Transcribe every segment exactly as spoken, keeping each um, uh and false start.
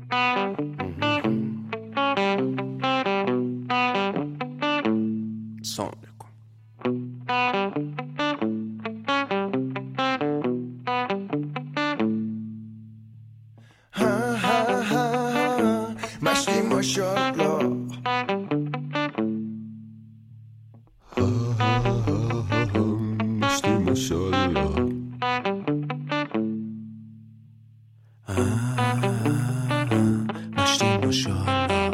سلام علیکم. ها ها ها مشتی ماشاءالله. ها ها ها مشتی ماشاءالله. مشتی ماشاءالله.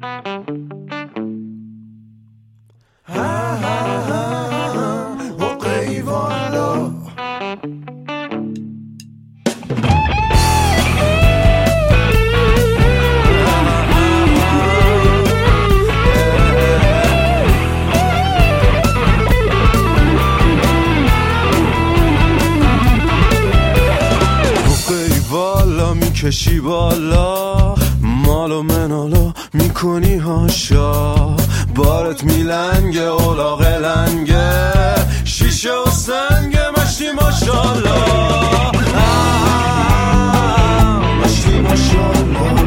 ها ها ها حقی والا. میکشی بالا مال و منالو میکنی هاشا، بارت میلنگه اولاغ لنگه شیشه و سنگ مشتی ماشاءالله. مشتی ماشاءالله.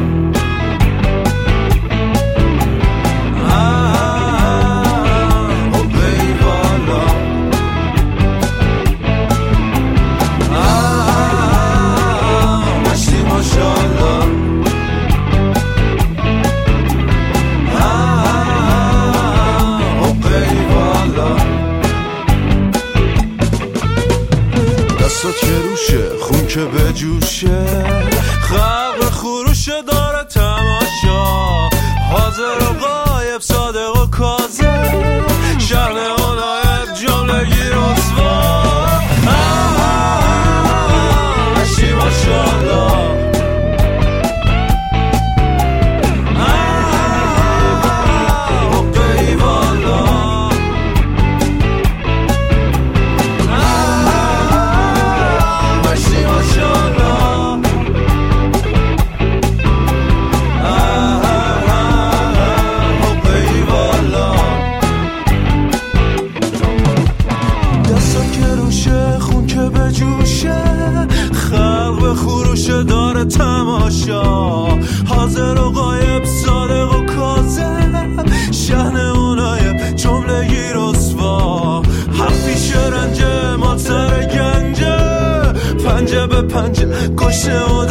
دستات که روشه خون که به جوشه، خلق خروشه داره تماشا، حاضر و غایب صادق و کاذب، شهر اونایب جملگی رسوا. مشتی ماشاءالله. داره تماشا، حاضر و غایب صادق و کاذب، شهن اونای جملگی رسوا، حرفی شرنجه ما سر گنجه، پنجه به پنجه کشته